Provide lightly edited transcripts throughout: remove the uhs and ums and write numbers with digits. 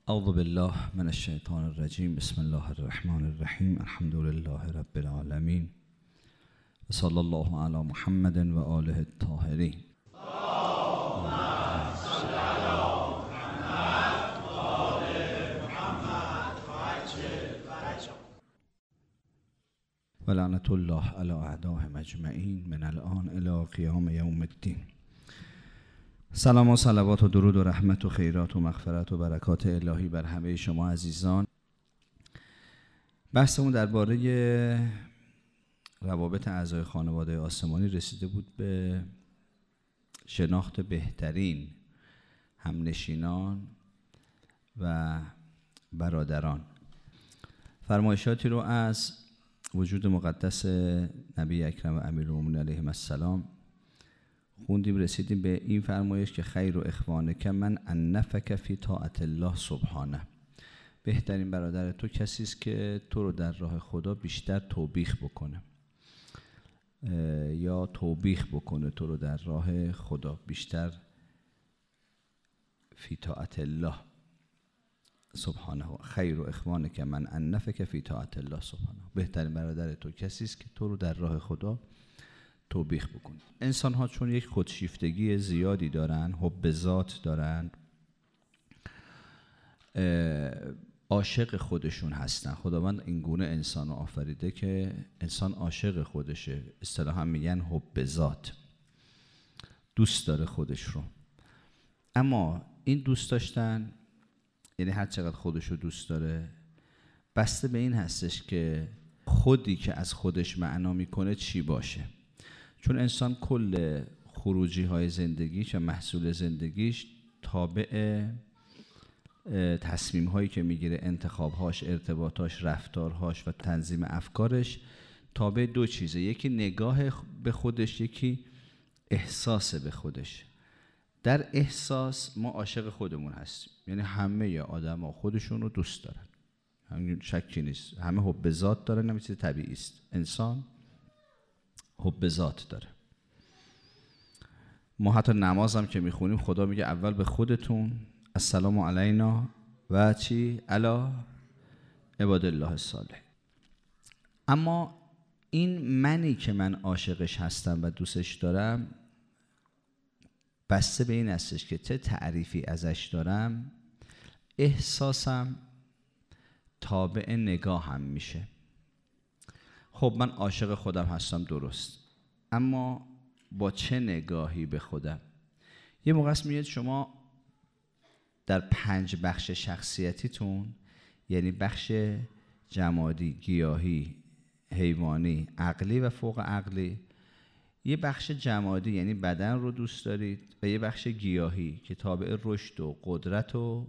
اعوذ بالله من الشیطان الرجیم. بسم الله الرحمن الرحیم. الحمد لله رب العالمین و صلی الله علی محمد و آله الطاهرین. و لعنت الله علی اعدائهم اجمعین من الان الی قیام یوم الدین. سلام و صلوات و درود و رحمت و خیرات و مغفرت و برکات الهی بر همه شما عزیزان. بحثمون درباره روابط اعضای خانواده آسمانی رسیده بود به شناخت بهترین همنشینان و برادران. فرمایشاتی رو از وجود مقدس نبی اکرم و امیرالمومنین علیهم السلام خوندیم، رسیدیم به این فرمایش که خیر و اخوانک من انفک فی طاعت الله سبحانه. بهترین برادر تو کسی است که تو رو در راه خدا بیشتر توبیخ بکنه یا توبیخ بکنه تو رو در راه خدا بیشتر فی طاعت الله سبحانه. خیر و اخوانک من انفک فی طاعت الله سبحانه. بهترین برادر تو کسی است که تو رو در راه خدا توبیخ بکنه. انسان ها چون یک خودشیفتگی زیادی دارن، حب ذات دارن، عاشق خودشون هستن. خداوند این گونه انسان رو آفریده که انسان عاشق خودشه. اصطلاحا میگن حب ذات، دوست داره خودش رو. اما این دوست داشتن، یعنی هر چقدر خودش رو دوست داره، بسته به این هستش که خودی که از خودش معنا میکنه چی باشه. چون انسان کل خروجی های زندگیش و محصول زندگیش تابع تصمیم هایی که میگیره، انتخابهاش، ارتباطاش، رفتارهاش و تنظیم افکارش تابع دو چیزه. یکی نگاه به خودش، یکی احساس به خودش. در احساس ما عاشق خودمون هستیم، یعنی همه آدم ها خودشون رو دوست دارن، همین شکی نیست. همه حب ذات دارن، همین چیز طبیعی است. انسان حب ذات داره. ما حتی نماز هم که میخونیم خدا میگه اول به خودتون، السلام علینا و چی؟ علی عباد الله الصالح. اما این منی که من عاشقش هستم و دوستش دارم بسته به این هستش که چه تعریفی ازش دارم، احساسم تابع نگاهم میشه. خب من عاشق خودم هستم، درست، اما با چه نگاهی به خودم؟ یه موقع است میاد شما در 5 بخش شخصیتیتون، یعنی بخش جمادی، گیاهی، حیوانی، عقلی و فوق عقلی، یه بخش جمادی یعنی بدن رو دوست دارید و یه بخش گیاهی که تابع رشد و قدرت و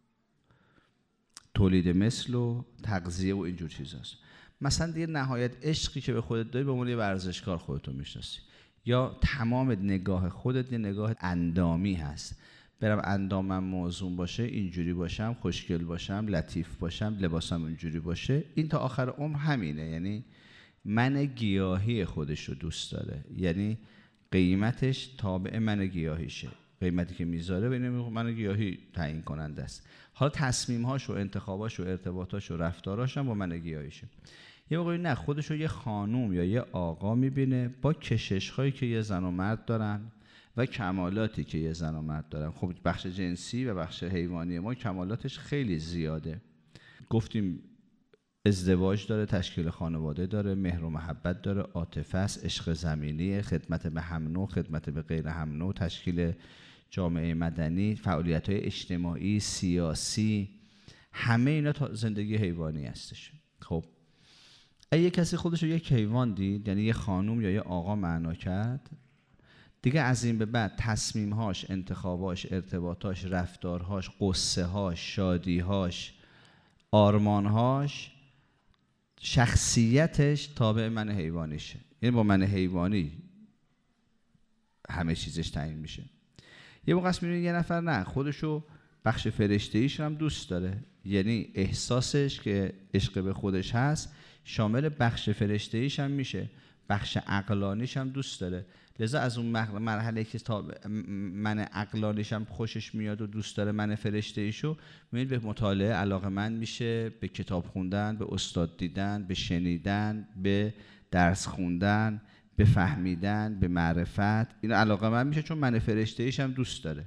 تولید مثل و تغذیه و اینجور چیزاست. مثلا دیگه نهایت عشقی که به خودت داری به عنوان یه ورزشکار خودتو میشناسی، یا تمام نگاه خودت یه نگاه اندامی هست. برم اندامم موزون باشه، اینجوری باشم، خوشگل باشم، لطیف باشم، لباسم اینجوری باشه. این تا آخر عمر همینه. یعنی من گیاهی خودش رو دوست داره، یعنی قیمتش تابع من گیاهیشه. قیمتی که میذاره بین من گیاهی تعیین کننده است. حالا تصمیم‌هاش و انتخاباش و ارتباطاش و رفتاراش هم با من گیاهیشه. یه موقعی نه، خودش رو یه خانوم یا یه آقا میبینه با کشش‌هایی که یه زن و مرد دارن و کمالاتی که یه زن و مرد دارن. خب بخش جنسی و بخش حیوانی ما کمالاتش خیلی زیاده. گفتیم ازدواج داره، تشکیل خانواده داره، مهر و محبت داره، عاطفه است، عشق زمینی، خدمت به هم نوع، خدمت به غیر هم نوع، تشکیل جامعه مدنی، فعالیت‌های اجتماعی، سیاسی، همه اینا زندگی حیوانی هستش. خب اگه کسی خودش رو یک حیوان دید، یعنی یه خانوم یا یه آقا معنا کرد، دیگه از این به بعد تصمیم‌هاش، انتخاباش، ارتباطاش، رفتارهاش، قصه‌هاش، شادی‌هاش، آرمان‌هاش، شخصیتش تابع من حیوانیشه. یعنی با من حیوانی همه چیزش تعیین میشه. یه موقع میبینید یه نفر نه، خودشو بخش فرشته‌ایش هم دوست داره، یعنی احساسش که عشق به خودش هست شامل بخش فرشته‌ایش هم میشه بخش عقلانیش هم دوست داره. لذا از اون مرحله که تا من عقلانیش هم خوشش میاد و دوست داره من فرشته ایشو، میبینید به مطالعه علاقه‌مند میشه، به کتاب خوندن، به استاد دیدن، به شنیدن، به درس خوندن، به فهمیدن، به معرفت. این علاقه‌مند میشه چون من فرشته ایش هم دوست داره.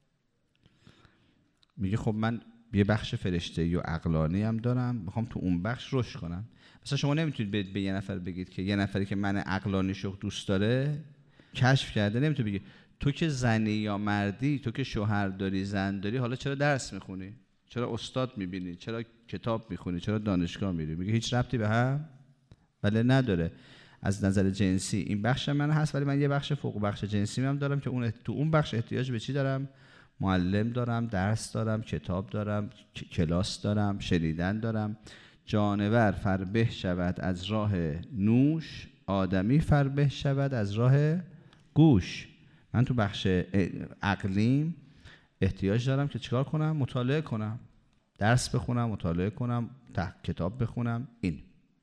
میگه خب من یه بخش فرشته‌ای و عقلانی هم دارم، میخوام تو اون بخش رشد کنم. مثلا شما نمیتونید به یه نفر بگید که یه نفری که من عقلانیشو دوست داره کشف کرده، نمیتونید بگید تو که زنی یا مردی، تو که شوهر داری زن داری، حالا چرا درس میخونی؟ چرا استاد میبینی؟ چرا کتاب میخونی؟ چرا دانشگاه میری؟ میگه هیچ ربطی به هم بله نداره. از نظر جنسی این بخش من هست، ولی من یه بخش فوق بخش جنسی هم دارم که تو اون بخش احتیاج به چی دارم؟ معلم دارم، درس دارم، کتاب دارم، کلاس دارم، شنیدن دارم. جانور فربه شود از راه نوش، آدمی فربه شود از راه گوش. من تو بخش عقلیم احتیاج دارم که چیکار کنم؟ مطالعه کنم، درس بخونم، مطالعه کنم، کتاب بخونم. این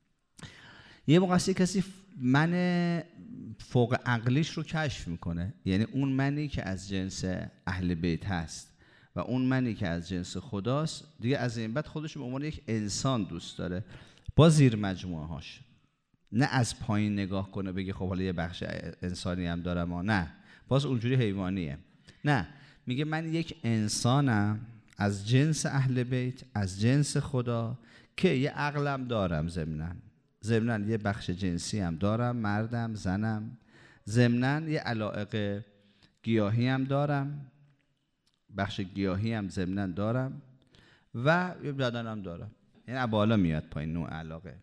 یه موقع کسی من فوق عقلیش رو کشف میکنه، یعنی اون منی که از جنس اهل بیت هست و اون منی که از جنس خداست، دیگه از این بعد خودش به عنوان یک انسان دوست داره با زیر مجموعه هاش. نه از پایین نگاه کنه بگه خب حالا یه بخش انسانی هم دارم، نه باز اونجوری حیوانیه. نه، میگه من یک انسانم از جنس اهل بیت، از جنس خدا، که یه عقلم دارم، ضمناً یه بخش جنسی هم دارم، مردم، زنم، ضمناً یه علایق گیاهی هم دارم، بخش گیاهی هم ضمناً دارم و یه بدنم دارم. یعنی بالا میاد پایین نوع علاقه.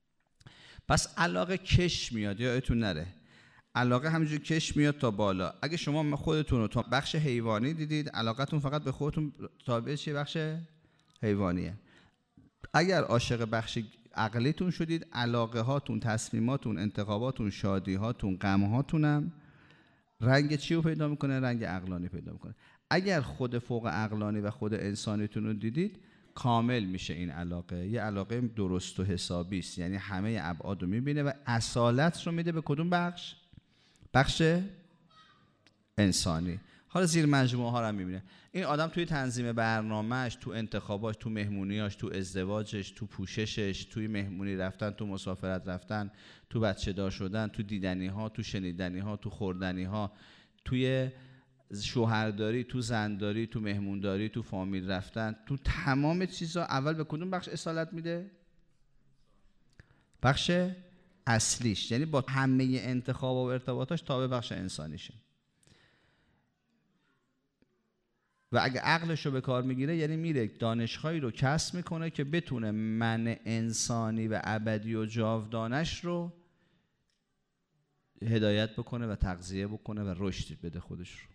پس علاقه کش میاد، یادتون نره علاقه همینجور کش میاد تا بالا. اگه شما خودتون رو تا بخش حیوانی دیدید، علاقتون فقط به خودتون تابع چیه؟ بخش حیوانیه. اگر عاشق بخش عقلیتون شدید، علاقه هاتون، تصمیماتون، انتخاباتون، شادی هاتون، غم هاتونم رنگ چی رو پیدا میکنه؟ رنگ عقلانی پیدا میکنه. اگر خود فوق عقلانی و خود انسانیتون رو دیدید، کامل میشه این علاقه. یه علاقه درست و حسابی است، یعنی همه ابعاد رو میبینه و اصالت رو میده به کدوم بخش؟ بخش انسانی. حالا زیر مجموعه ها رو هم میبینه. این آدم توی تنظیم برنامهش، تو انتخاباش، تو مهمونیاش، تو ازدواجش، تو پوششش، توی مهمونی رفتن، تو مسافرت رفتن، تو بچه دار شدن، تو دیدنی ها، تو شنیدنی ها، تو خوردنی ها، توی شوهرداری، تو زنداری، تو مهمونداری، تو فامیل رفتن، تو تمام چیزا اول به کدوم بخش اصالت میده؟ بخش اصلیش، یعنی با همه انتخاب و ارتباطاش تابع بخش انسانیشه. و اگه عقلش رو به کار میگیره، یعنی میره دانشهایی رو کسب میکنه که بتونه من انسانی و ابدی و جاودانش رو هدایت بکنه و تغذیه بکنه و رشد بده خودش رو.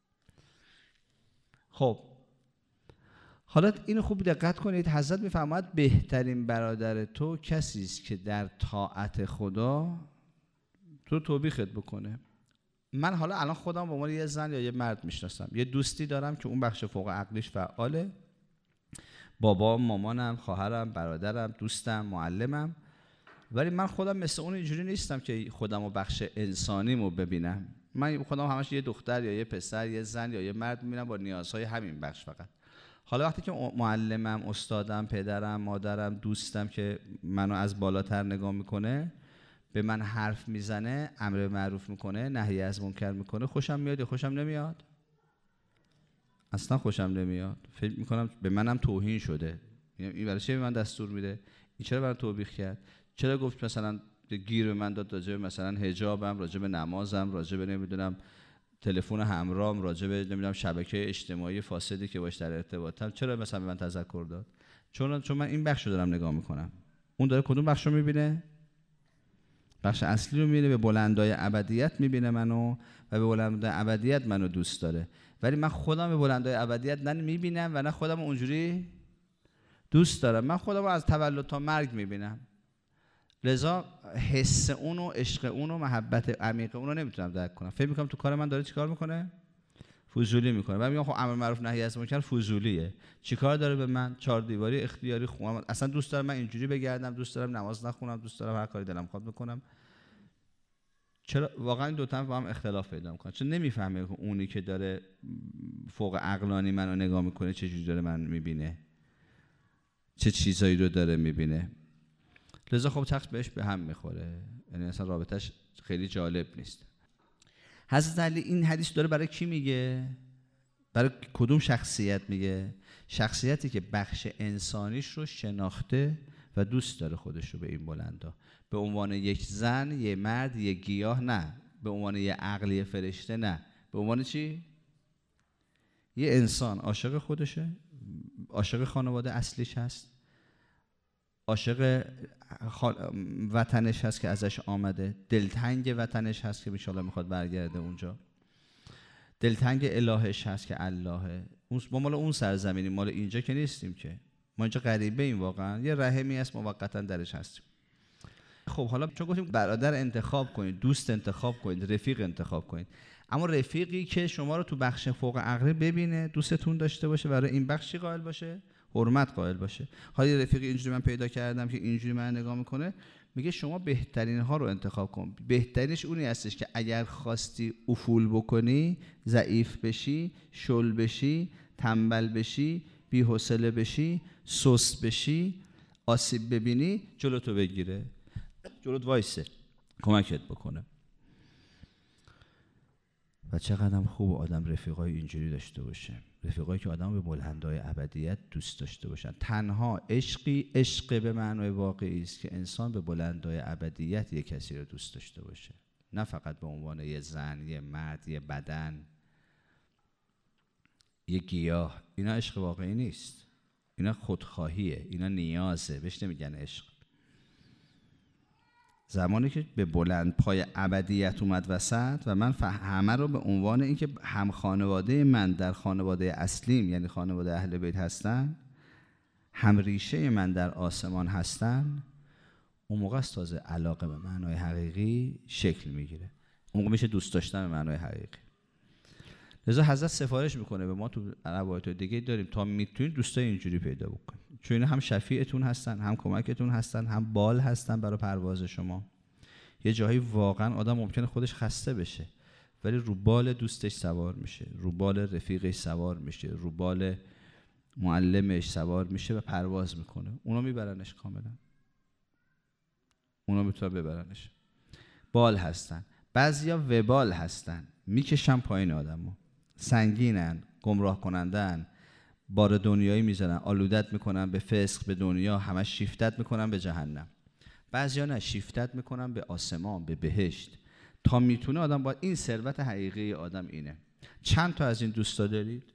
خب حالا اینو خوب دقت کنید. حضرت میفرماید بهترین برادر تو کسی است که در طاعت خدا تو توبیخت بکنه. من حالا الان خودم به عنوان یه زن یا یه مرد میشناسم، یه دوستی دارم که اون بخش فوق عقلیش فعاله، بابا، مامانم، خواهرم، برادرم، دوستم، معلمم، ولی من خودم مثل اون اینجوری نیستم که خودم و بخش انسانیمو ببینم. من خودم همش یه دختر یا یه پسر، یه زن یا یه مرد میبینم با نیازهای همین بخش فقط. حالا وقتی که معلمم، استادم، پدرم، مادرم، دوستم که منو از بالاتر نگاه میکنه، به من حرف میزنه، امر به معروف میکنه، نهی از منکر میکنه، خوشم میاد یا خوشم نمیاد؟ اصلا خوشم نمیاد. فکر میکنم به منم توهین شده. این برای چه به من دستور میده؟ این چرا برام توبیخ کرد؟ چرا گفت مثلا گیر به من داد راجع به مثلا حجابم، راجع به نمازم، راجع به نمیدونم تلفن همراهم، راجع به نمیدونم شبکه اجتماعی فاسدی که باش در ارتباطم، چرا مثلا به من تذکر داد؟ چون من این بخشو دارم نگاه میکنم. اون داره کدوم بخشو میبینه؟ بخش اصلی رو میبینه. به بلندای ابدیت میبینه منو و به بلندای ابدیت منو دوست داره. ولی من خودم به بلندای ابدیت نه میبینم و نه خودم اونجوری دوست دارم. من خودم از تولد تا مرگ میبینم. لذا حس اون و عشق اون و محبت عمیق اون رو نمیتونم درک کنم. فکر میکنم تو کار من داره چیکار میکنه؟ فضولی میکنه. و میگم خب امر معروف نهی از منکر فضولیه. چیکار داره به من؟ چهار دیواری اختیاری خوام. اصلا دوست دارم من اینجوری بگردم، دوست دارم نماز نخونم، دوست دارم هر کاری دلم خواهد بکنم. چرا واقعا دو تا با هم اختلاف پیدا میکنن؟ چون نمیفهمه اونی که داره فوق عقلانی منو نگاه میکنه چه جوری داره من میبینه، چه چیزایی رو داره میبینه. لذا خب تخت بهش به هم میخوره، یعنی اصلا رابطش خیلی جالب نیست. حضرت علی این حدیث داره برای کی میگه؟ برای کدوم شخصیت میگه؟ شخصیتی که بخش انسانیش رو شناخته و دوست داره خودش رو به این بلندا، به عنوان یک زن، یک مرد، یک گیاه نه، به عنوان یک عقل، یک فرشته نه، به عنوان چی؟ یه انسان عاشق خودشه، عاشق خانواده اصلیش هست، عاشق وطنش هست که ازش آمده، دلتنگ وطنش هست که ان شاءالله میخواد برگرده اونجا، دلتنگ الهش هست که اللهه. ما مال اون سرزمینی، مال اینجا که نیستیم که، ما اینجا غریبه ایم، واقعا یه رحمی هست موقتا درش هستیم. خب حالا چون گفتیم برادر انتخاب کنید، دوست انتخاب کنید، رفیق انتخاب کنید، اما رفیقی که شما رو تو بخش فوق عقلی ببینه، دوستتون داشته باشه، برای این بخشی قائل باشه، حرمت قائل باشه. حالا یه رفیقی اینجوری من پیدا کردم که اینجوری من نگاه میکنه، میگه شما بهترین ها رو انتخاب کن. بهترینش اونی هستش که اگر خواستی افول بکنی، ضعیف بشی، شل بشی، تنبل بشی، بی‌حوصله بشی، سست بشی، آسیب ببینی، جلوتو بگیره، جلوت وایسه، کمکت بکنه. و چقدر خوب آدم رفیقای اینجوری داشته باشه، رفیقایی که آدم به بلندای ابدیت دوست داشته باشن. تنها عشقی، عشق به معنای واقعی است که انسان به بلندای ابدیت یک کسی رو دوست داشته باشه، نه فقط به عنوان یه زن، یه مرد، یه بدن، یه گیاه. اینا عشق واقعی نیست، اینا خودخواهیه، اینا نیازه، بهش نمیگن عشق. زمانی که به بلند پای ابدیت اومد وسط و من همه رو به عنوان اینکه هم خانواده من در خانواده اصلیم، یعنی خانواده اهل بیت هستن، هم ریشه من در آسمان هستن، اون موقع است تازه علاقه به معنای حقیقی شکل میگیره، اون موقع میشه دوست داشتن به معنای حقیقی. لذا حضرت سفارش میکنه به ما، تو روایت دیگه داریم تا میتونید دوستای اینجوری پیدا بکنید، چون اینا هم شفیعتون هستن، هم کمکتون هستن، هم بال هستن برای پرواز شما. یه جایی واقعا آدم ممکنه خودش خسته بشه ولی رو بال دوستش سوار میشه، رو بال رفیقش سوار میشه، رو بال معلمش سوار میشه و پرواز میکنه. اونا میبرنش کاملا، اونا میتونن ببرنش. بال هستن. بعضیا وبال هستن، میکشن پایین آدمو، سنگینن، گمراه کنندن، بار دنیایی میزنن، آلودت میکنن به فسق، به دنیا، همش شیفتت میکنن به جهنم. بعضیا نه، شیفتت میکنن به آسمان، به بهشت. تا میتونه آدم باید، این ثروت حقیقی آدم اینه. چند تا از این دوستا دارید؟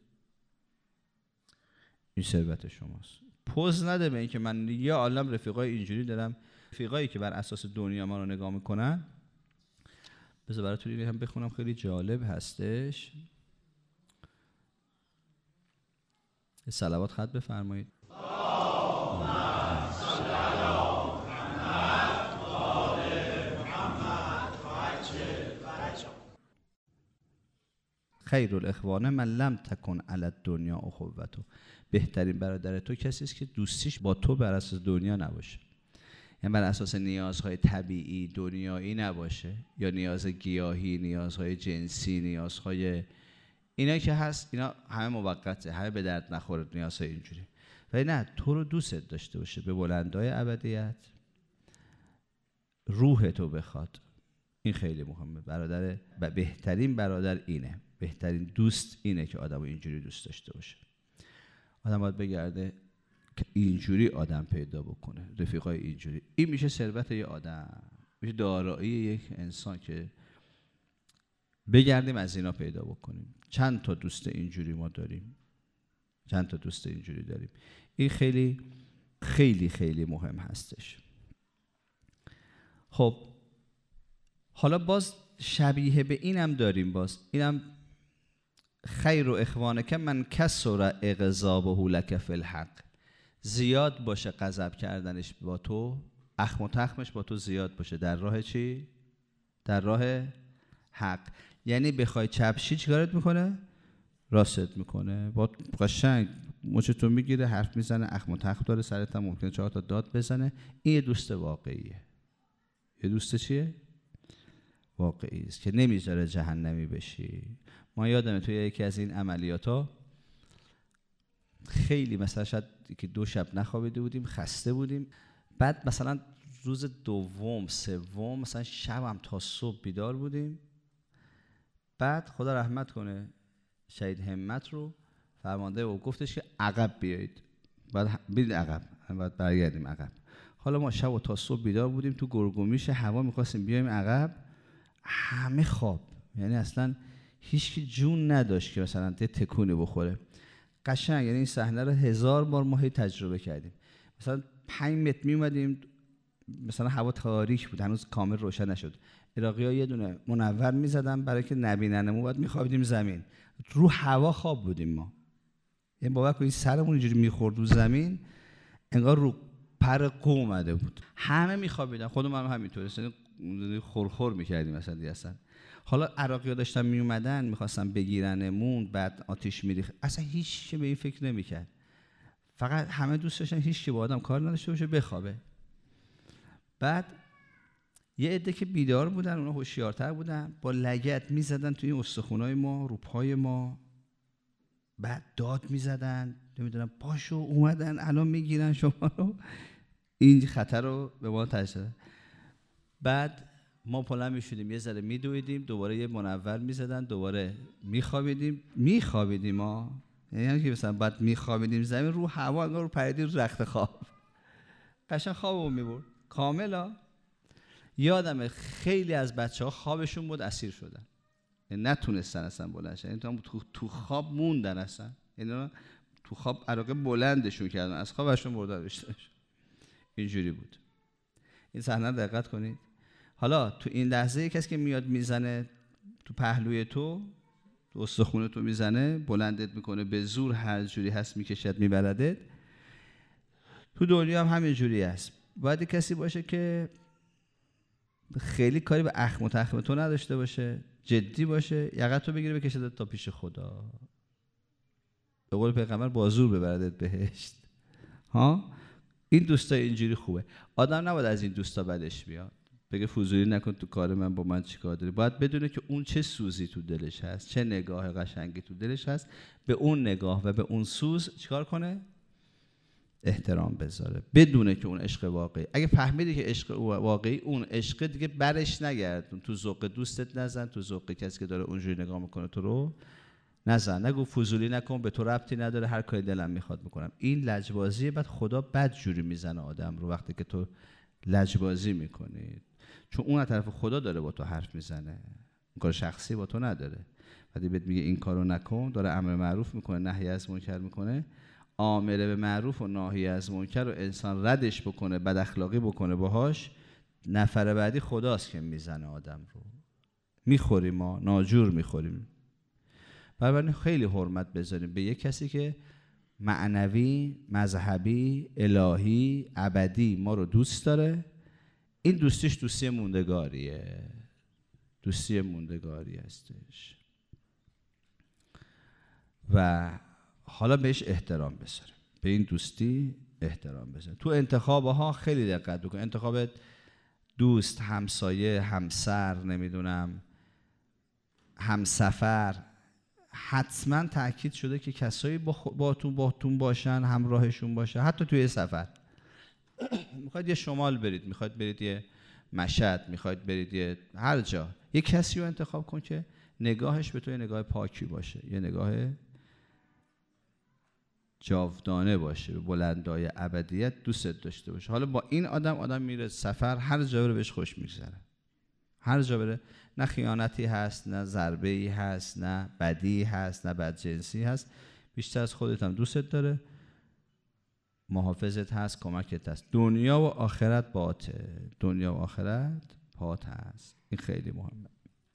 این ثروت شماست. پوز نده به این که من یه عالم رفیقای اینجوری دارم، رفیقایی که بر اساس دنیا ما رو نگاه میکنن. بذار براتون این هم بخونم، خیلی جالب هستش. صلوات خط بفرمایید. خیر الاخوان من لم تکن علی الدنیا اخوته. بهترین برادر تو کسی است که دوستیش با تو بر اساس دنیا نباشه، یعنی بر اساس نیازهای طبیعی دنیایی نباشه، یا نیاز گیاهی، نیازهای جنسی، نیازهای اینا که هست، اینا همه موقته، همه به درد نخوره نیازهای اینجوری. ولی نه، تو رو دوست داشته باشه به بلندای ابدیت، روح تو بخواد. این خیلی مهمه. برادر و بهترین برادر اینه، بهترین دوست اینه که آدم اینجوری دوست داشته باشه. آدم باید بگرده که اینجوری آدم پیدا بکنه، رفیقای اینجوری. این میشه ثروت یه آدم، میشه دارایی یک انسان که بگردیم از اینا پیدا بکنیم. چند تا دوست اینجوری ما داریم، چند تا دوست اینجوری داریم. این خیلی خیلی خیلی مهم هستش. خب حالا باز شبیه به اینم داریم، باز اینم خیر و اخوانک من کسر اغضابه لک فی الحق. زیاد باشه غضب کردنش با تو، اخم و تخمش با تو زیاد باشه. در راه چی؟ در راه حق. یعنی بخوای چپشی چیکارت میکنه؟ راست میکنه، با قشنگ مچتو میگیره، حرف میزنه، اخم و تخم داره، سرت هم ممکنه 4 تا داد بزنه. این یه دوست واقعیه. یه دوست چیه؟ واقعی است که نمیذاره جهنمی بشی. ما یادمه توی یکی از این عملیات‌ها خیلی مثلا شاید که 2 شب نخوابیده بودیم، خسته بودیم، بعد مثلا روز دوم سوم مثلا شبم تا صبح بیدار بودیم. بعد خدا رحمت کنه شهید همت رو، فرمانده او گفتش که عقب بیایید، بعد برید عقب، بعد برگردیم عقب. حالا ما شب و تا صبح بیدار بودیم، تو گرگومیش هوا می‌خواستیم بیایم عقب، همه خواب، یعنی اصلا هیچ کی جون نداشت که مثلا تکونی بخوره. قشنگ یعنی این صحنه رو 1000 بار ما هی تجربه کردیم. مثلا 5 متر میومدیم، مثلا هوا تاریک بود، هنوز کامل روشن نشد، عراقی‌ها یه دونه منور می‌زدن برای که نبیننمون، بعد می‌خوابیدیم زمین، رو هوا خواب بودیم ما. یعنی باور کنید سرمون اینجوری می‌خورد رو زمین، انگار رو پر قو اومده بود. همه می‌خوابیدن، خودمون هم همینطوره، اصلا خورخور می‌کردیم مثلا دیگه. اصلا حالا عراقی‌ها داشتن میومدن می‌خواستن بگیرنمون، بعد آتش می‌ریخت، اصلا هیچ به این فکر نمی‌کرد. فقط همه دوست داشتن هیچ کی با آدم کار نداشته باشه، بخوابه. بعد یه عده که بیدار بودن، اونا هوشیارتر بودن، با لگد میزدن توی این استخونای ما، رو پای ما، بعد داد میزدن، نمیدونم پاشو اومدن الان میگیرن شما رو، این خطر رو به ما تشدید. بعد ما بلند میشدیم، یه ذره میدویدیم، دوباره یه منور میزدن، دوباره میخوابیدیم ما، یعنی که مثلا بعد میخوابیدیم زمین، رو هوا انگار رو پریدیم رو رخت خواب، قشنگ خوابمون میبرد کاملا. یادمه خیلی از بچه‌ها خوابشون بود اسیر شدن، یعنی نتونستن اصلا بلند شن، یعنی تو خواب موندن اصلا، یعنی تو خواب عراقه بلندشون کردن، از خوابشون بردارش. اینجوری بود. این صحنه دقت کنید. حالا تو این لحظه کسی که میاد میزنه تو پهلوی تو استخونه تو میزنه، بلندت میکنه به زور، هر جوری هست میکشد میبردت. تو دنیا هم همین جوری است. باید کسی باشه که خیلی کاری به اخم و تخم تو نداشته باشه، جدی باشه، یقت تو بگیره بکشدت تا پیش خدا، به قول پیغمبر با زور ببردت بهشت. ها این دوستا اینجوری خوبه. آدم نباید از این دوستا بدش بیاد، بگه فضولی نکن تو کار من، با من چیکار داری. باید بدونه که اون چه سوزی تو دلش هست، چه نگاه قشنگی تو دلش هست، به اون نگاه و به اون سوز چیکار کنه؟ احترام بذاره، بدونه که اون عشق واقعی. اگه فهمیدی که عشق واقعی اون عشق، دیگه برش نگردون، تو ذوق دوستت نزن، تو ذوق کسی که داره اونجوری نگاه میکنه تو رو نزن، نگو فضولی نکن، به تو ربطی نداره، هر کاری دلم میخواد میکنم. این لجبازیه. بعد خدا بد جوری میزنه آدم رو وقتی که تو لجبازی میکنی، چون اون از طرف خدا داره با تو حرف میزنه، اون کار شخصی با تو نداره. وقتی بهت میگه این کارو نکن، داره امر معروف میکنه، نهی از منکر میکنه. آمره به معروف و ناهی از منکر رو انسان ردش بکنه، بد اخلاقی بکنه باهاش، نفر بعدی خداست که میزنه آدم رو. میخوریم ما، ناجور میخوریم. بنابراین خیلی حرمت بذاریم به یک کسی که معنوی، مذهبی، الهی، ابدی ما رو دوست داره. این دوستیش دوستی موندگاریه، دوستی موندگاری هستش. و حالا بهش احترام بذاریم، به این دوستی احترام بذاریم. تو انتخابها خیلی دقت بکن. انتخاب دوست، همسایه، همسر، نمیدونم همسفر، حتما تأکید شده که کسایی باتون باشن، همراهشون باشه. حتی توی سفر میخواید یه شمال برید، میخواید برید یه مشهد، میخواید برید یه هر جا، یه کسی رو انتخاب کن که نگاهش به تو یه نگاه پاکی باشه، یه نگاه جاودانه باشه، به بلندای ابدیت دوستت داشته باشه. حالا با این آدم میره سفر، هر جا بره بهش خوش میگذره، هر جا بره نه خیانتی هست، نه ضربه‌ای هست، نه بدی هست، نه بدجنسی هست. بیشتر از خودت هم دوستت داره، محافظت هست، کمکت هست. دنیا و آخرت باته، دنیا و آخرت پات هست. این خیلی مهمه.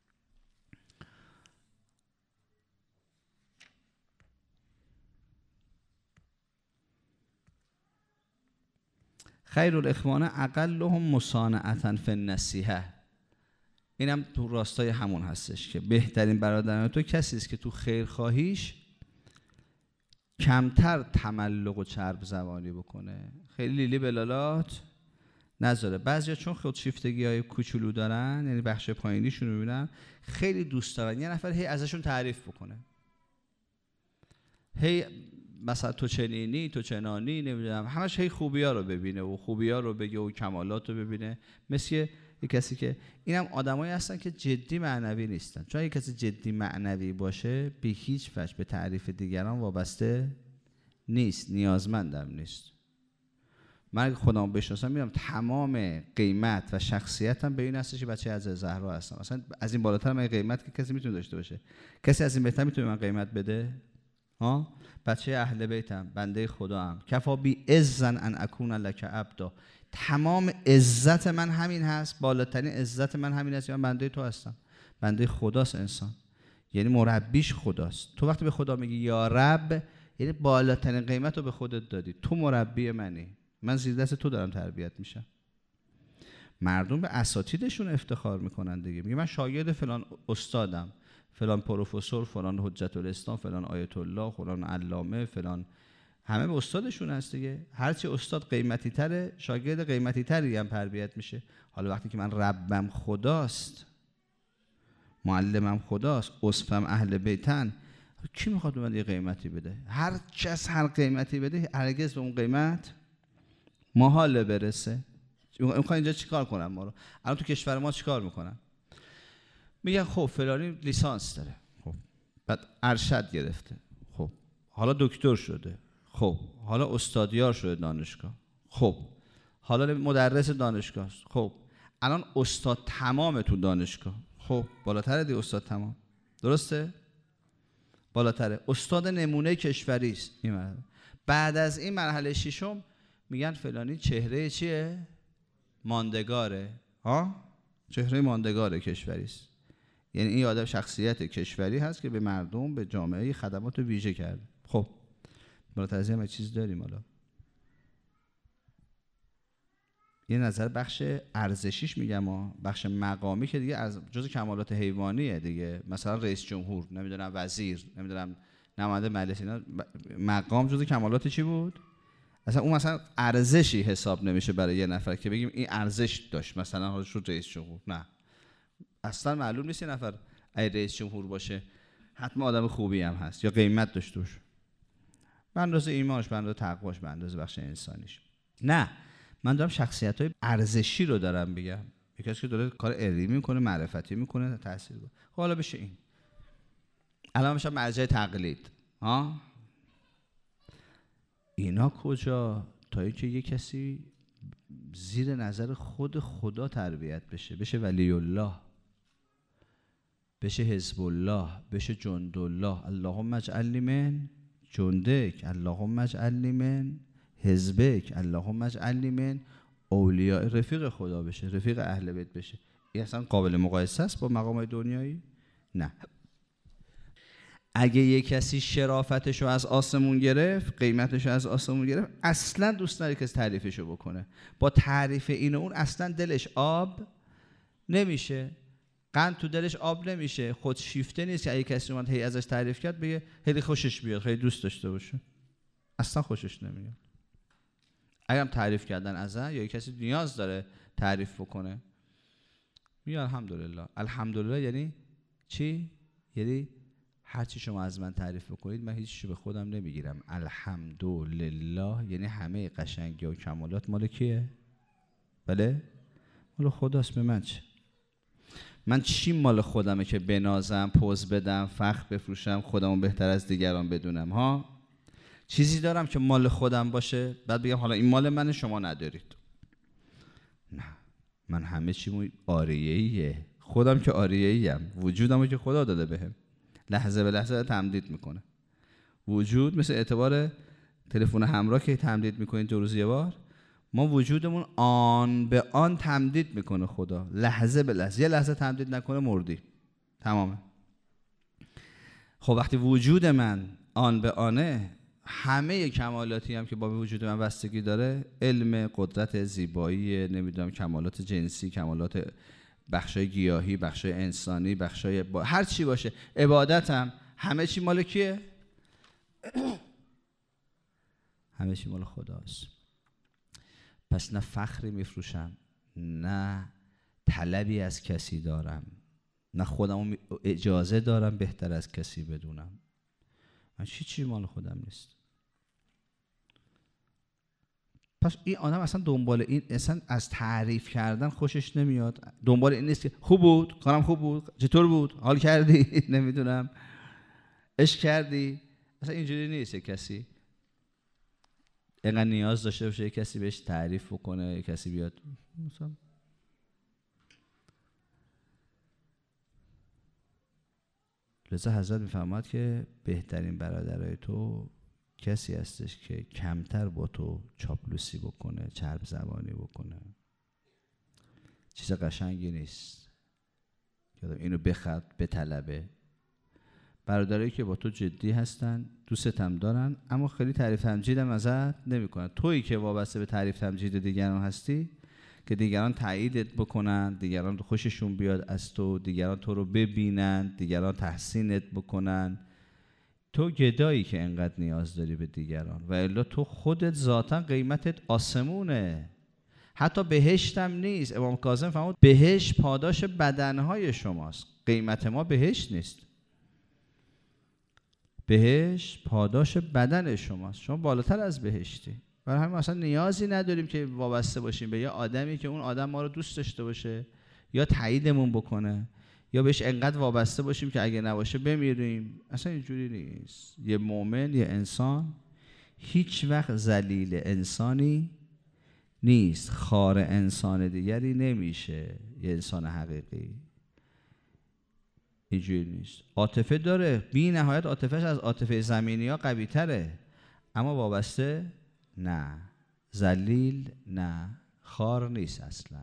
خیر الاخوان اقلهم مصانعة فی النصیحة. اینم تو راستای همون هستش که بهترین برادران تو کسی است که تو خیرخواهیش کمتر تملق و چرب زبانی بکنه. خیلی لیلی بلالات نذاره. بعضیا چون خودشیفتگی‌های کوچولو دارن، یعنی بخش پایینیشون رو میبینن، خیلی دوست دارن یه نفر هی ازشون تعریف بکنه، هی مثلا تو چنینی، تو چنانی، نمیدونم، همش هی خوبی‌ها رو ببینه و خوبی‌ها رو بگه و کمالات رو ببینه. مثل یه کسی که اینم آدمایی هستن که جدی معنوی نیستن، چون اگه کسی جدی معنوی باشه به هیچ وجه به تعریف دیگران وابسته نیست، نیازمندم نیست. من اگه خودم بشناسم میرم تمام قیمت و شخصیتم به این هستش که بچه از زهرا هستم. اصلا از این بالاتر من قیمت که کسی میتونه داشته باشه؟ کسی از این بهتر میتونه من قیمت بده؟ ها؟ بچه اهل بیتم، بنده خدا ام، کفا بی عزن ان اکون لک عبدا. تمام عزت من همین هست، بالاترین عزت من همین هست، من بنده تو هستم. بنده خداست انسان، یعنی مربیش خداست. تو وقتی به خدا میگی یا رب، یعنی بالاترین قیمت رو به خودت دادی، تو مربی منی، من زیر دست تو دارم تربیت میشم. مردم به اساتیدشون افتخار میکنن دیگه، میگه من شاگرد فلان استادم، فلان پروفسور، فلان حجت الاسلام، فلان آیت الله، فلان علامه، فلان، همه به استادشون هست دیگه. هرچی استاد قیمتی تره، شاگرد قیمتی تری هم تربیت میشه. حالا وقتی که من ربم خداست، معلمم خداست، اسفم اهل بیتن، کی میخواد به من یه قیمتی بده؟ هر کس هر قیمتی بده هرگز به اون قیمت محاله برسه. میخوان اینجا چیکار کنن ما رو؟ الان تو کشور ما چیکار میکنن؟ میگن خب فلانی لیسانس داره، خب بعد ارشد گرفته، خب حالا دکتر شده، خب حالا استادیار شده دانشگاه، خب حالا مدرس دانشگاه، خب الان استاد تمام تو دانشگاه، خب بالاتره دی استاد تمام، درسته؟ بالاتره. استاد نمونه کشوری است این مرحله. بعد از این مرحله ششم میگن فلانی چهره چیه؟ ماندگاره. ها؟ چهره ماندگار کشوری است. یعنی این آدم شخصیت کشوری هست که به مردم، به جامعه خدمات ویژه کرده. خب بالاتر از این چیز داریم. حالا یه نظر بخش ارزشیش میگم، بخش مقامی که دیگه از جزء کمالات حیوانیه دیگه. مثلا رئیس جمهور، نمیدونم وزیر، نمیدونم نماینده مجلس، اینا مقام جزء کمالات چی بود؟ اصلا اون مثلا ارزشی حساب نمیشه برای یه نفر که بگیم این ارزش داشت، مثلا حالا شد رئیس جمهور. نه، اصلا معلوم نیست یه نفر اگه رئیس جمهور باشه حتما آدم خوبی هم هست یا قیمت داشته باشه، به اندازه ایمانش، به اندازه تقواش، به اندازه بخش انسانیش. نه، من دارم شخصیت‌های ارزشی رو دارم میگم. یک کسی که داره کار علمی میکنه، معرفتی میکنه، تاثیر گذاره. خب حالا بشه این الان میشه مرجع تقلید. ها اینا کجا؟ تا اینکه یک کسی زیر نظر خود خدا تربیت بشه ولی الله، بشه حزب الله، بشه جند الله. اللهم اجعلنی من جندک، اللهم اجعلنی من حزبک، اللهم اجعلنی من اولیاء. رفیق خدا بشه، رفیق اهل بیت بشه. این اصلا قابل مقایسه است با مقامات دنیایی؟ نه. اگه یک کسی شرافتش رو از آسمون گرفت، قیمتش رو از آسمون گرفت، اصلا دوست نداره کسی تعریفش رو بکنه. با تعریف این و اون اصلا دلش آب نمیشه، قند تو دلش آب نمیشه. خود شیفته نیست که اگه کسی اومد هی ازش تعریف کرد بگه خیلی خوشش بیاد، خیلی دوست داشته باشه. اصلا خوشش نمیاد. اگرم تعریف کردن ازن یا کسی نیاز داره تعریف بکنه، میگه الحمدلله. الحمدلله یعنی چی؟ یعنی هر چی شما از من تعریف بکنید من هیچ چیزی به خودم نمیگیرم. الحمدلله یعنی همه قشنگی و کمالات مال کیه؟ بله؟ مال خداست. به من چه؟ من چی مال خودمه که بنازم، پوز بدم، فخر بفروشم، خودمو بهتر از دیگران بدونم؟ ها؟ چیزی دارم که مال خودم باشه بعد بگم حالا این مال منه شما ندارید؟ نه، من همه چیمو عاریه‌ایه. خودم که عاریه‌ایم، وجودمو که خدا داده بهم، لحظه به لحظه تمدید میکنه. وجود مثل اعتبار تلفن همراه که تمدید میکنید 2 روز یه بار، ما وجودمون آن به آن تمدید میکنه خدا، لحظه به لحظه. یه لحظه تمدید نکنه مردی، تمامه. خب وقتی وجود من آن به آنه، همه کمالاتی هم که با وجود من بستگی داره، علم، قدرت، زیبایی، نمیدونم کمالات جنسی، کمالات بخشای گیاهی، بخشای انسانی، بخشای هر چی باشه، عبادتم، همه چی مال کیه؟ همه چی مال خداست. پس نه فخری میفروشم، نه طلبی از کسی دارم، نه خودم اجازه دارم بهتر از کسی بدونم. من چی مال خودم نیست. پس این آدم اصلا دنبال این، اصلا از تعریف کردن خوشش نمیاد، دنبال این نیست که خوب بود، کارم خوب بود، چطور بود، حال کردی، نمیدونم عشق کردی. اصلا اینجوری نیست. کسی اینقدر نیاز داشته باشه کسی بهش تعریف بکنه، کسی بیاد مثلا. لذا حضرت میفرماد که بهترین برادرای تو کسی هستش که کمتر با تو چاپلوسی بکنه، چرب زبانی بکنه. چیز قشنگی نیست که اینو بخواد بطلبه. برادرایی که با تو جدی هستن، دوستت هم دارن، اما خیلی تعریف تمجید هم ازت نمیکنن. تویی که وابسته به تعریف تمجید دیگران هستی که دیگران تاییدت بکنن، دیگران خوششون بیاد از تو، دیگران تو رو ببینن، دیگران تحسینت بکنن. تو گدایی که انقدر نیاز داری به دیگران، و الا تو خودت ذاتا قیمتت آسمونه. حتی بهشت هم نیست. امام کاظم فرمود بهشت پاداش بدنهای شماست، قیمت ما بهشت نیست. بهشت پاداش بدن شماست، شما بالاتر از بهشتی. برای همین اصلا نیازی نداریم که وابسته باشیم به یه آدمی که اون آدم ما رو دوست داشته باشه یا تاییدمون بکنه، یا بهش انقدر وابسته باشیم که اگه نباشه بمیریم. اصلا اینجوری نیست. یه مؤمن، یه انسان هیچ وقت ذلیل انسانی نیست، خار انسان دیگری نمیشه. یه انسان حقیقی اینجوری نیست. عاطفه داره، بی نهایت عاطفهش از عاطفه زمینی ها قوی تره، اما وابسته نه، ذلیل نه، خار نیست.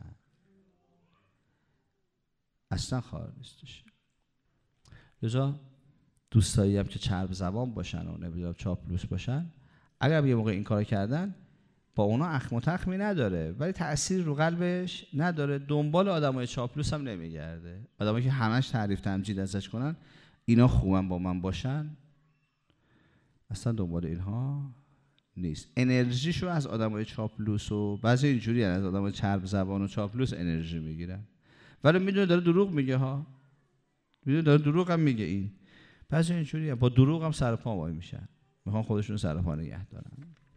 اصلا خار نیستش. لذا دوستایی هم که چرب زبان باشن و نمیدونم چاپلوس باشن، اگر یه موقع این کار کردن با اونا اخم و تخمی نداره، ولی تأثیر رو قلبش نداره. دنبال آدمای چاپلوس هم نمیگرده. آدمایی که همش تعریف تمجید ازش کنن، اینا خوبن با من باشن، اصلا دنبال اینها نیست. انرژیشو از آدمای چاپلوس و بعضی اینجوری از آدمای چرب زبان و چاپلوس انرژی میگیرن، ولی میدونه داره دروغ میگه ها، میدونه داره دروغ هم میگه. این بعضی اینجوری با دروغ هم سر پا وای میشن، میخوان خودشون سر پا نگه دارن.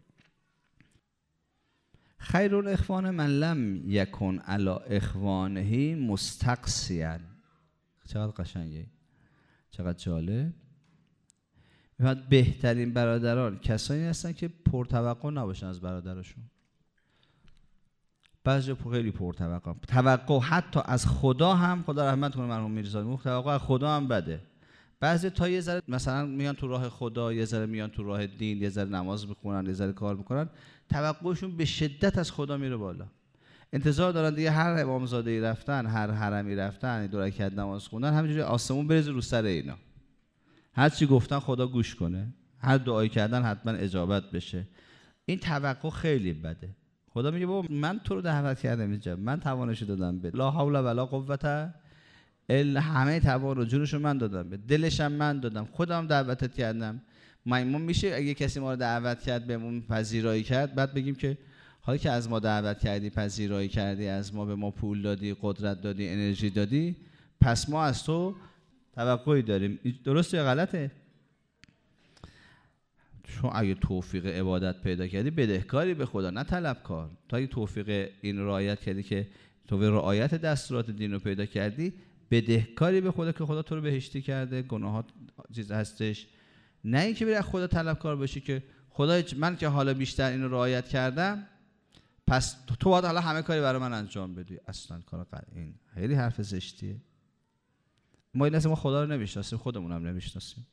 خیر الاخوان من لم یکن علی اخوانه مستقصیا. چقدر قشنگه، چقدر جالب. میفهمد بهترین برادران کسانی هستن که پرتوقع نباشن از برادرشون. بعضی خیلی پرتوقع، توقع حتی از خدا هم، خدا رحمت کنه مرحوم میرزا، توقع از خدا هم بده. بعضی تا یه ذره مثلا میان تو راه خدا، یه ذره میان تو راه دین، یه ذره نماز میخونن، یه ذره کار میکنن، توقعشون به شدت از خدا میره بالا. انتظار دارن دیگه هر امامزاده‌ای رفتن، هر حرمی رفتن، دو رکعت نماز خوندن، همینجوری آسمون بریزه رو سر اینا. هر چی گفتن خدا گوش کنه، هر دعایی کردن حتما اجابت بشه. این توقع خیلی بده. خدا میگه بابا من تو رو دعوت کردم اینجا، من توانشو دادم به لا حول ولا قوت الا، همه توان و جونشو من دادم به، دلشم من دادم، خودم دعوتت کردم. ما میشه اگه کسی ما رو دعوت کرد بهمون پذیرایی کرد، بعد بگیم که حالا که از ما دعوت کردی، پذیرایی کردی، از ما به ما پول دادی، قدرت دادی، انرژی دادی، پس ما از تو توقعی داریم. درسته یا غلطه؟ چون اگه توفیق عبادت پیدا کردی بدهکاری به خدا، نه طلبکار. تا اگه توفیق این رعایت کردی که توفیق رعایت دستورات دین رو پیدا کردی، بدهکاری به خدا که خدا تو رو بهشتی کرده. گناهات چیز هستش، نه اینکه بری از خدا طلبکار باشی که خدا من که حالا بیشتر اینو رعایت کردم پس تو باید حالا همه کاری برای من انجام بدی. اصلا کار این خیلی حرف زشتیه. ما این ما خدا رو نمیشناسیم، خودمون هم نمیشناسیم.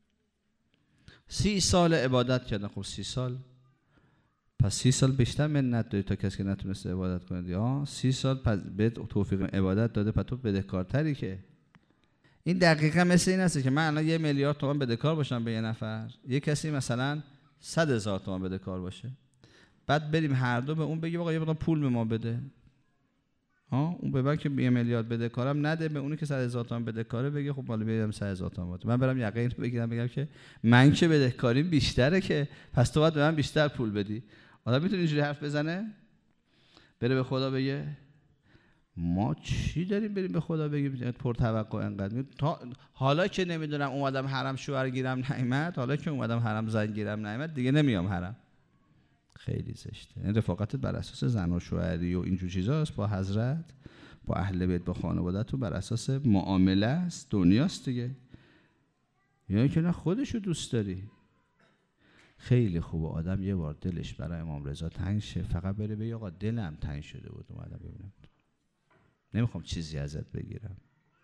30 سال عبادت کردن. خب 30 سال، پس 30 سال بیشتر منت داری تا کسی که نتونسته عبادت کنه. 30 سال پس به توفیق عبادت داده، پس تو بدهکارتری. که این دقیقا مثل این هست که من الان 1 میلیارد تومان بدهکار باشم به یه نفر، یه کسی مثلا 100,000 تومان بدهکار باشه، بعد بریم هر دو به اون بگیم آقا یه مقدار پول به ما بده. اون به من که 1 میلیارد بدهکارم نده، به اونی که 100,000 تومان بدهکاره بگه خب حالا بیارم 100,000 تومان من برم یقین بگیرم، بگم که من که بدهکاریم بیشتره، که پس تو باید به من بیشتر پول بدی. آدم میتونه اینجوری حرف بزنه؟ بره به خدا بگه ما چی داریم بریم به خدا بگیم پرتوقع انقدر؟ حالا که نمیدونم اومدم حرم شوهر گیرم نیامد، حالا که اومدم حرم زن گیرم نیامد، دیگه نمیام حرم. خیلی زشته. این رفاقتت بر اساس زن و شوهری و اینجور چیزاست با حضرت، با اهل بیت، با خانواده‌ت، بر اساس معامله است، دنیاست دیگه. یعنی که نه خودشو دوست داری. خیلی خوبه آدم یه بار دلش برای امام رضا تنگ شه، فقط بره بگه آقا دلم تنگ شده بود اومدم ببینم، نمیخوام چیزی ازت بگیرم،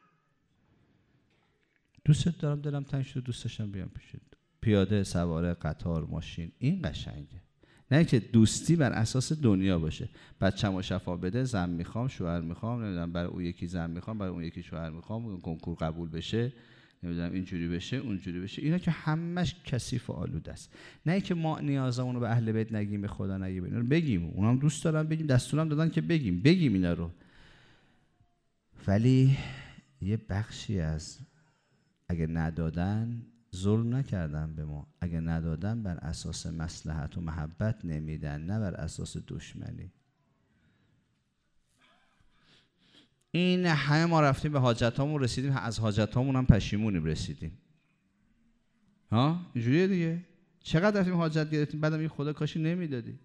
دوستت دارم، دلم تنگ شده، دوست داشتم بیام پیشت. پیاده، سواره، قطار، ماشین، این قشنگه. نه که دوستی بر اساس دنیا باشه، بچه‌مو شفا بده، زن میخوام، شوهر میخوام، نمیدونم برای اون یکی زن میخوام، برای اون یکی شوهر میخوام، کنکور قبول بشه، نمیدونم اینجوری بشه اونجوری بشه. اینا که همش کثیف و آلوده است. نه که ما نیازمون رو به اهل بیت نگیم، به خدا نگیم، اینا رو بگیم، اونا هم دوست دارن بگیم، دستورم دادن که بگیم اینا رو. ولی یه بخشی از اگه ندادن ظلم نکردن به ما، اگه ندادن بر اساس مصلحت و محبت نمیدن، نه بر اساس دشمنی. این همه ما رفتیم به حاجتامون رسیدیم، از حاجتامون هم پشیمونیم رسیدیم. ها اینجوریه دیگه. چقدر رفتیم حاجت گرفتیم، بعدم این خدا کاشی نمیدادی،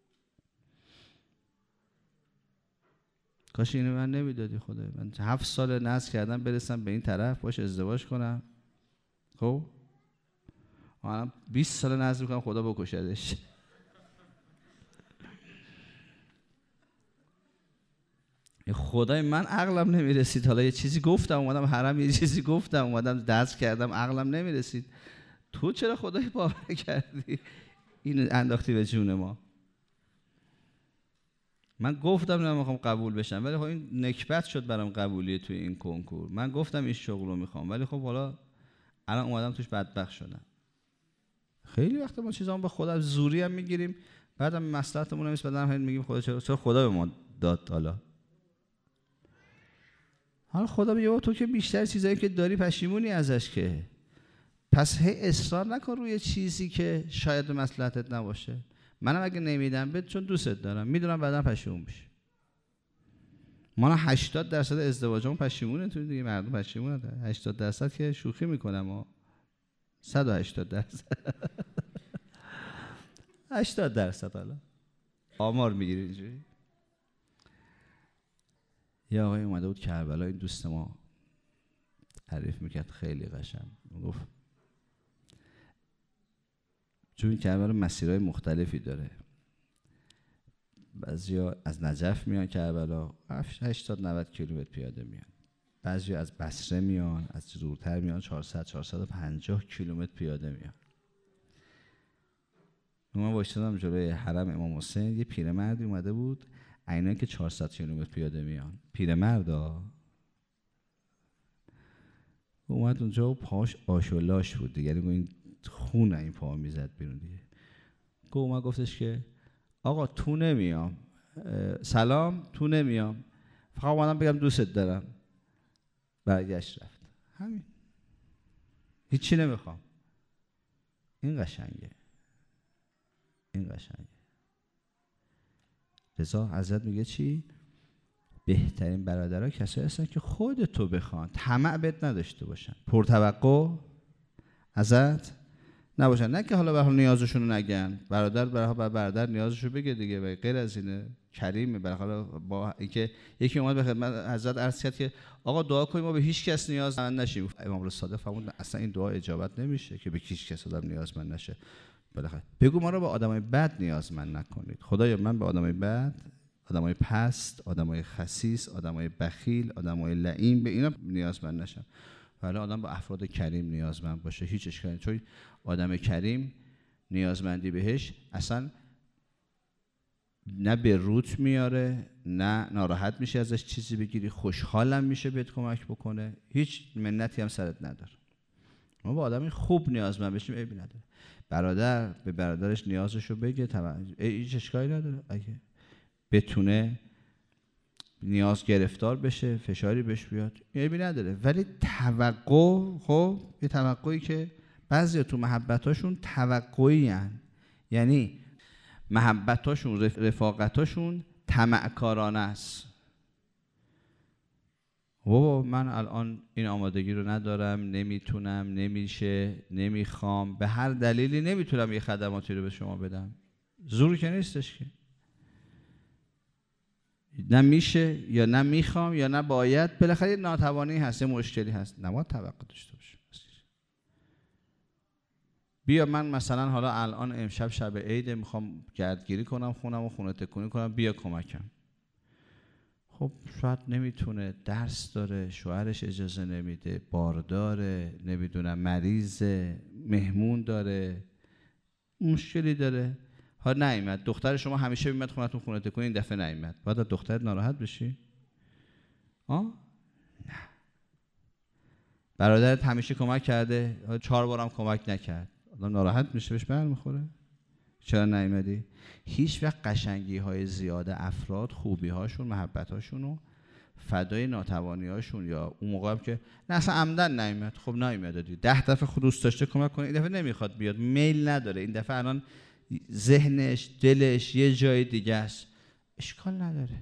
کاشی اینو من نمیدادی خدا. من 7 سال نذر کردم برسم به این طرف باش ازدواج کنم، خب من 20 سال نذر میکنم خدا بکشدش. خدای من عقلم نمیرسید، حالا یه چیزی گفتم اومدم حرم، یه چیزی گفتم اومدم دست کردم، عقلم نمیرسید. تو چرا خدای باور کردی این انداختی به جون ما؟ من گفتم نمیخوام قبول بشم، ولی خب این نکبت شد برام قبولی توی این کنکور. من گفتم این شغل رو میخوام، ولی خب حالا الان اومدم توش بدبخت شدم. خیلی وقت ما چیزام به خدا زوری هم میگیریم، بعدم مصلحتمون نیست، بعدم هم میگیم خدا چرا خدا به ما داد. حالا خدا میگه تو که بیشتر چیزایی که داری پشیمونی ازش، که پس هی اصرار نکن روی چیزی که شاید به مصلحتت نباشه. منم اگه نمیدم بهت چون دوستت دارم، میدونم بعدم پشیمون میشی. ما 80% ازدواجمون پشیمونه، تو دیگه مردم پشیمونه. 80% که شوخی میکنم و 180% 80% حالا آمار میگیری اینجوری. یه آقای اومده بود کربلا، این دوست ما تعریف میکرد خیلی قشنگ، گفت چون این کربلا مسیرهای مختلفی داره، بعضیا از نجف میان کربلا 80-90 کیلومتر پیاده میان، بعضیا از بصره میان، از دورتر میان 400-450 کیلومتر پیاده میان. من وایسادم جلوی حرم امام حسین، یه پیرمردی اومده بود، اینایی که 400 کیلومتر پیاده میان، پیرمردا اومد اونجا و پاش آش و لاش بود دیگه، یعنی این خون این پا میزد بیرون دیگه. اومد گفتش که آقا تو نمیام، سلام، تو نمیام، فقط اومدم بگم دوستت دارم. برگشت رفت، همین، هیچی نمیخوام. این قشنگه، این قشنگه. رضا حضرت میگه چی؟ بهترین برادرها کسایی هستن که خودتو بخوان، طمع بهت نداشته باشن، پرتوقع ازت نباشن. نه که حالا به حال نیازشون رو نگن، برادر برادر نیازشو بگه دیگه، و غیر از اینه. کریمه. برای با اینکه یکی اومد به خدمت حضرت عرض کرد که آقا دعا کنیم ما به هیچ کس نیازمند نشیم. امام رضا صادق فرمود اصلا این دعا اجابت نمیشه که به هیچ کس آدم نیازمند نشه. بالاخره بگو ما رو به آدمای بد نیازمند نکنید. خدایا من به آدمای بد، آدمای پست، آدمای خسیس، آدمای بخیل، آدمای لعین، به اینا نیازمند نشم. ولی آدم با افراد کریم نیازمند باشه، هیچ اشکالی نیست. چون آدم کریم نیازمندی بهش اصلا نه به روت میاره، نه ناراحت میشه ازش چیزی بگیری، خوشحالم میشه بهت کمک بکنه، هیچ منتی هم سرت نداره. ما با آدمی خوب نیازمند بشیم عیبی نداره. برادر به برادرش نیازشو بگه، هیچ اشکالی نداره. اگه بتونه نیاز گرفتار بشه، فشاری بهش بیاد، عیبی نداره. ولی توقع، خب یه توقعی که بعضیا تو محبتاشون توقعی هن. یعنی محبتاشون، رفاقتاشون طمعکارانه است. بابا من الان این آمادگی رو ندارم، نمیتونم، نمیشه، نمیخوام، به هر دلیلی نمیتونم یه خدماتی رو به شما بدم. زور که نیستش که، نه میشه یا نه میخوام یا نه باید، بالاخره یه ناتوانی هست، یه مشکلی هست، نباید توقع داشته باشیم. بیا من مثلا حالا الان امشب شب عید میخوام گردگیری کنم خونم و خونه تکونی کنم، بیا کمکم. خب شاید نمیتونه، درس داره، شوهرش اجازه نمیده، بارداره، نمیدونم مریضه، مهمون داره، مشکلی داره. ها نیامد، دختر شما همیشه میاد خونتون خونه تکونی، این دفعه نیامد، باید از دخترت ناراحت بشی؟ نه. برادرت همیشه کمک کرده، 4 بارم کمک نکرد، آدم ناراحت میشه، بهش برمیخوره. چرا نیامدی؟ هیچ وقت قشنگی های زیاده افراد، خوبی هاشون، محبت هاشون رو فدای ناتوانی هاشون، یا اون موقع هم که نه اصلا عمدن نیامد، خب نیامد دیگه، 10 دفعه خود دوست داشته کمک کنه، این دفعه نمیخواد بیاد، میل نداره، این دفعه الان ذهنش دلش یه جای دیگه است، اشکال نداره.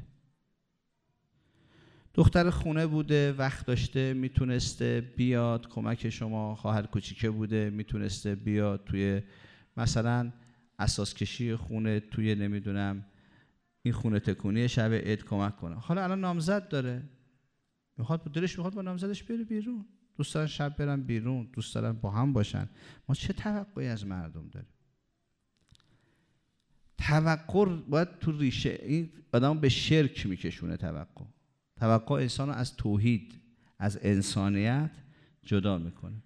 دختر خونه بوده، وقت داشته، میتونسته بیاد کمک شما، خواهر کوچیکه بوده، میتونسته بیاد توی مثلا اساس کشی خونه، توی نمیدونم این خونه تکونی شب عید کمک کنه. حالا الان نامزد داره، میخواد دلش میخواد با نامزدش بره بیرون، دوست دارن شب برن بیرون، دوست دارن با هم باشن. ما چه توقعی از مردم داریم؟ توقع باید تو ریشه این آدم به شرک میکشونه. توقع انسان رو از توحید، از انسانیت جدا میکنه.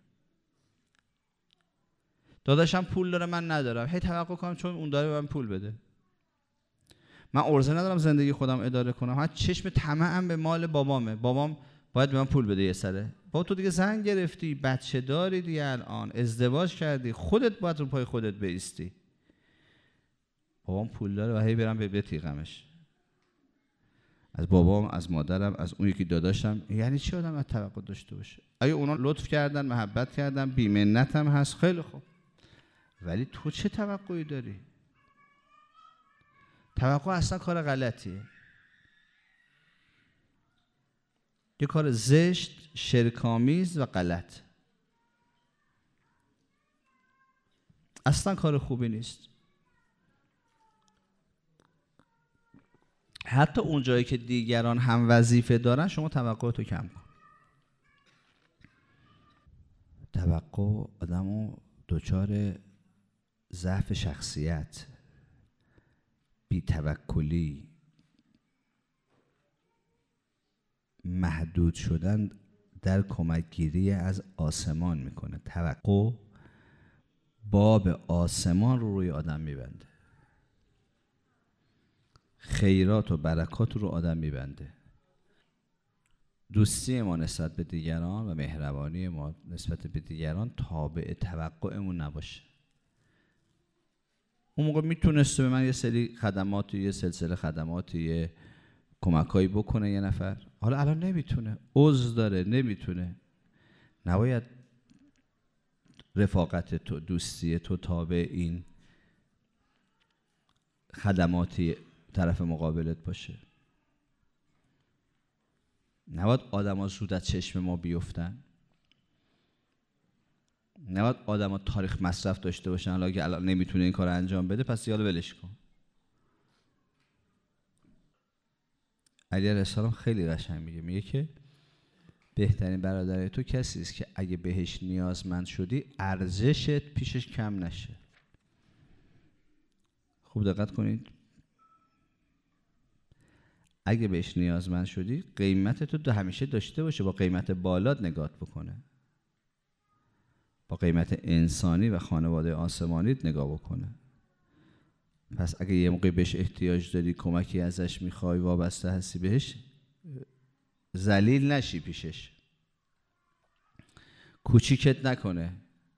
داداشم پول داره من ندارم، هی توقع کنم چون اون داره به من پول بده. من عرضه ندارم زندگی خودم اداره کنم، من چشم طمعم به مال بابامه، بابام باید به من پول بده یه سره. بابا تو دیگه زن گرفتی، بچه داری دیگه، الان ازدواج کردی، خودت باید رو پای خودت بایستی. بابام پول داره و هی برم به تیغمش، از بابام، از مادرم، از اون یکی داداشم. یعنی چی آدم از توقع داشته باشه؟ اگه اونا لطف کردن، محبت کردن، بی‌منت هم هست، خیلی خوب، ولی تو چه توقعی داری؟ توقع اصلا کار غلطیه، یه کار زشت، شرک‌آمیز و غلط، اصلا کار خوبی نیست. حتی اون جایی که دیگران هم وظیفه دارن، شما توقعتو کم کن. توقع آدمو دچار ضعف شخصیت، بی‌توکلی، محدود شدن در کمک گیری از آسمان میکنه. توقع باب آسمان رو روی آدم میبنده، خیرات و برکات رو آدم میبنده. دوستی ما نسبت به دیگران و مهربانی ما نسبت به دیگران تابع توقعمون نباشه. اون موقع میتونسته به من یه سری خدماتی، یه سلسله خدماتی، یه کمکایی بکنه یه نفر، حالا الان نمیتونه، عذر داره، نمیتونه. نباید رفاقت تو، دوستی تو تابع این خدماتی طرف مقابلت باشه. نباید آدم ها زود از چشم ما بیفتن، نباید آدم ها تاریخ مصرف داشته باشن، حالا اگه الان نمیتونه این کار انجام بده پس یالا ولش کن. علی علیه السلام خیلی قشنگ میگه که بهترین برادر تو کسی است که اگه بهش نیازمند شدی ارزشت پیشش کم نشه. خوب دقت کنید، اگه بهش نیازمند شدی قیمت تو همیشه داشته باشه، با قیمت بالات نگات بکنه، با قیمت انسانی و خانواده آسمانیت نگاه بکنه. پس اگه یه موقع بهش احتیاج داری، کمکی ازش میخوای، وابسته هستی بهش، ذلیل نشی پیشش، کوچیکت نکنه،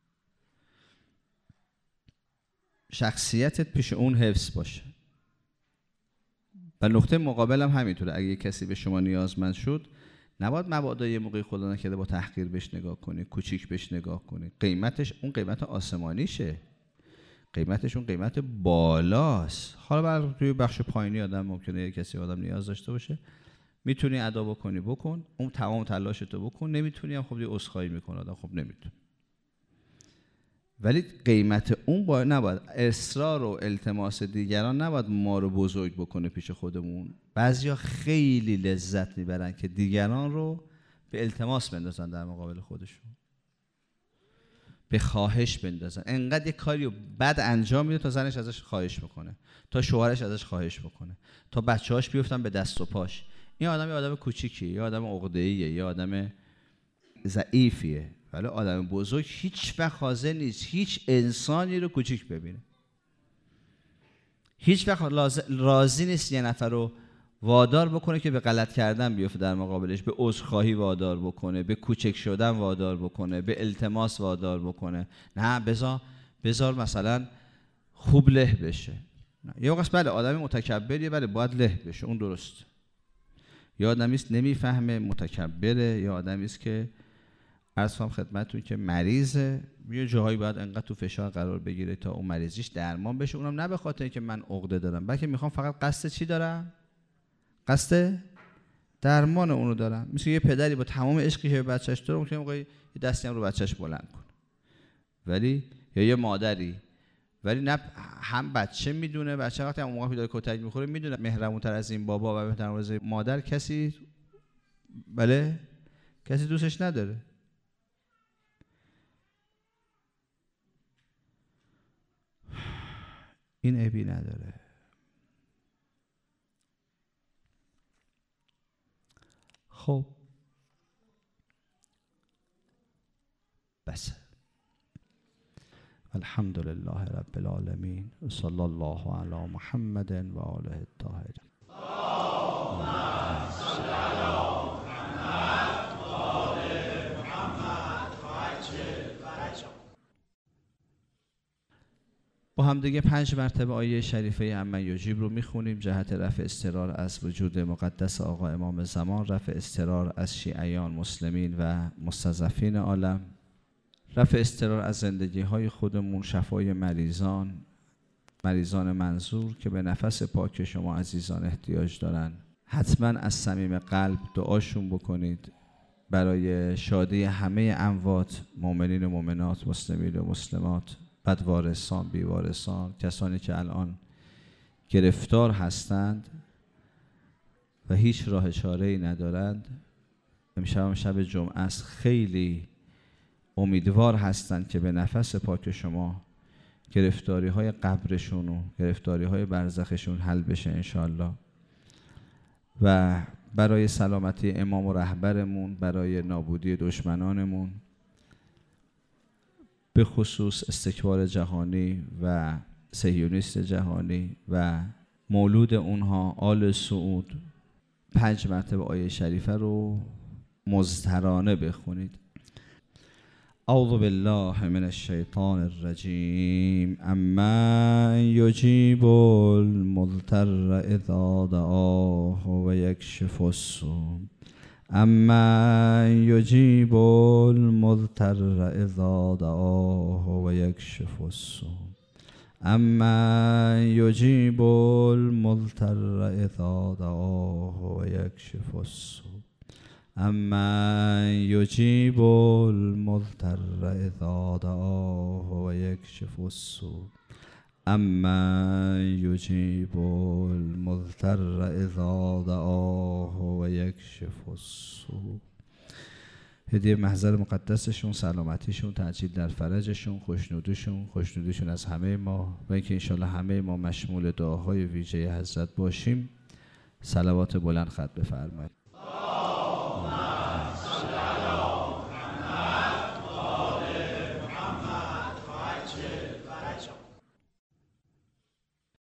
شخصیتت پیش اون حفظ باشه. و نقطه مقابل هم همینطوره، اگه کسی به شما نیازمند شد نباید مبادا یه موقعی خدا نکرده با تحقیر بهش نگاه کنی، کوچیک بهش نگاه کنی. قیمتش اون قیمت آسمانیشه، قیمتشون قیمت بالاست. حالا برای توی بخش پایینی آدم ممکنه یک کسی آدم نیاز داشته باشه، میتونی ادا بکنی بکن، اون تمام تلاشتو بکن، نمیتونی هم خب یه عذرخواهی میکنه آدم، خب نمیتونه. ولی قیمت اون نباید اصرار و التماس دیگران نباید ما رو بزرگ بکنه پیش خودمون. بعضیا خیلی لذت میبرن که دیگران رو به التماس بندازن در مقابل خودشون، به خواهش بندازن. انقدر یک کاری رو بد انجام میده تا زنش ازش خواهش میکنه، تا شوهرش ازش خواهش میکنه، تا بچه‌هاش بیفتن به دست و پاش. این آدم یه آدم کوچیکیه، یه آدم عقده‌ایه، یه آدم ضعیفیه. ولی آدم بزرگ هیچ وقت حاضر نیست هیچ انسانی رو کوچیک ببینه. هیچ وقت راضی نیست یه نفر رو وادار بکنه که به غلط کردن بیفته در مقابلش، به عذرخواهی وادار بکنه، به کوچک شدن وادار بکنه، به التماس وادار بکنه. نه، بذار مثلا خوب له بشه. یه وقت بله آدم متکبریه، بله باید له بشه، اون درست. یا آدمی است نمیفهمه، متکبره، یا آدمی است که عرض کنم خدمتتون که مریضه، یه جاهایی باید انقدر تو فشار قرار بگیره تا اون مریضیش درمان بشه. اونم نه به خاطر اینکه من عقده دارم، بلکه میخوام فقط قصد چی دارم؟ قصد درمان اونو دارم. مثل یه پدری با تمام عشقی که به بچه‌ش داره ممکنه موقعی یه دستی هم رو بچه‌ش بلند کنه، ولی یا یه مادری، ولی نه هم بچه میدونه، بچه وقتی اون موقع داره کتک میخوره میدونه مهربون‌تر از این بابا و بهتر از این مادر کسی کسی دوستش نداره. این عیبی نداره. خب بس. الحمد لله رب العالمین و صلی الله علی محمد و آله الطاهرین. با هم دیگه 5 مرتبه آیه شریفه امن یجیب رو میخونیم جهت رفع اضطرار از وجود مقدس آقا امام زمان، رفع اضطرار از شیعیان، مسلمین و مستضعفین عالم، رفع اضطرار از زندگی های خودمون، شفای مریضان منظور که به نفس پاک شما عزیزان احتیاج دارن. حتما از صمیم قلب دعاشون بکنید برای شادی همه اموات، مؤمنین و مؤمنات، مسلمین و مسلمات، بدوارثان، بیوارثان، کسانی که الان گرفتار هستند و هیچ راه چاره‌ای ندارند. امشب شب جمعه است، خیلی امیدوار هستند که به نفس پاک شما گرفتاری های قبرشون و گرفتاری های برزخشون حل بشه انشاءالله. و برای سلامتی امام و رهبرمون، برای نابودی دشمنانمون، به خصوص استکبار جهانی و صهیونیست جهانی و مولود اونها آل سعود، 5 مرتبه آیه شریفه رو مضطرانه بخونید. اعوذ بالله من الشیطان الرجیم. اما یجیب المضطر اذا دعاه و یکشف السوء. اما یجیب المضطر اذا دعاه و یکشف السوء. اما یجیب المضطر اذا دعاه و یکشف السوء. اما یجیب المضطر اذا دعاه و یکشف السوء. اما یجیب المضطر اذا دعاه و یکشف السوء. هدیه محضر مقدسشون، سلامتیشون، تعجیل در فرجشون، خوشنودیشون از همه ما و اینکه انشاءالله همه ما مشمول دعاهای ویژه حضرت باشیم. صلوات بلند ختم بفرمایید.